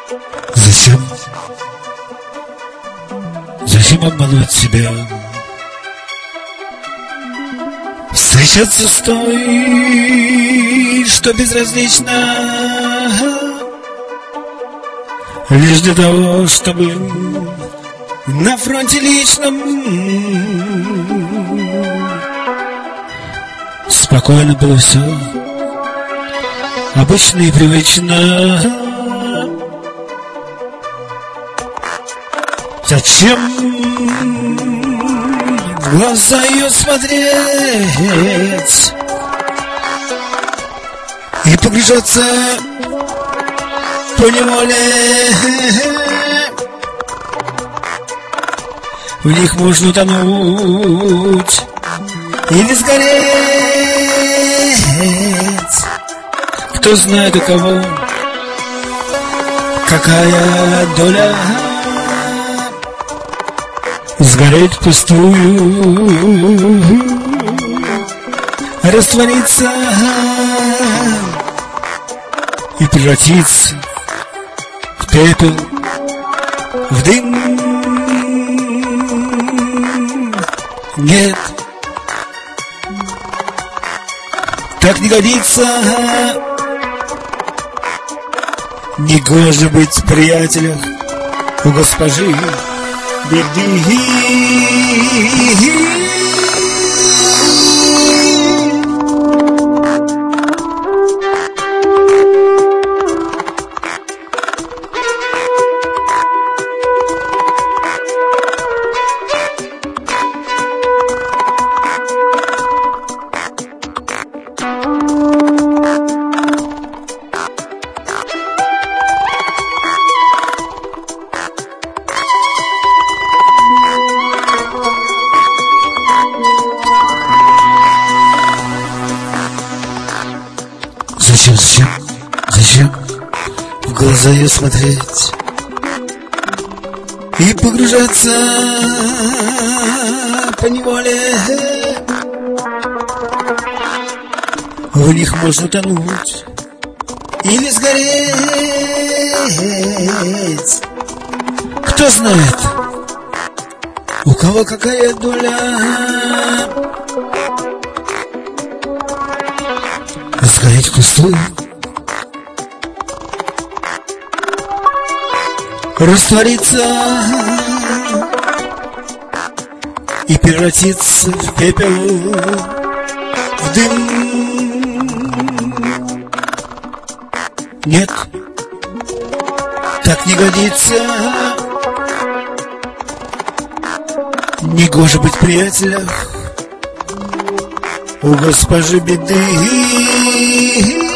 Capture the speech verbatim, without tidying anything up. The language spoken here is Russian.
Зачем? Зачем обманывать себя? Встречаться с той, что безразлично, лишь для того, чтобы на фронте личном спокойно было все, обычно и привычно. Зачем в глаза ее смотреть и погружаться поневоле? В них можно утонуть или сгореть. Кто знает, у кого какая доля. Сгореть впустую, раствориться и превратиться в пепел, в дым. Нет, так не годится. Негоже быть в приятелях у госпожи беды. Зачем, зачем, зачем в глаза ее смотреть и погружаться поневоле? В них можно тонуть или сгореть. Кто знает, у кого какая доля. Сгореть впустую, раствориться и превратиться в пепел, в дым. Нет, так не годится. Негоже быть в приятелях у госпожи беды.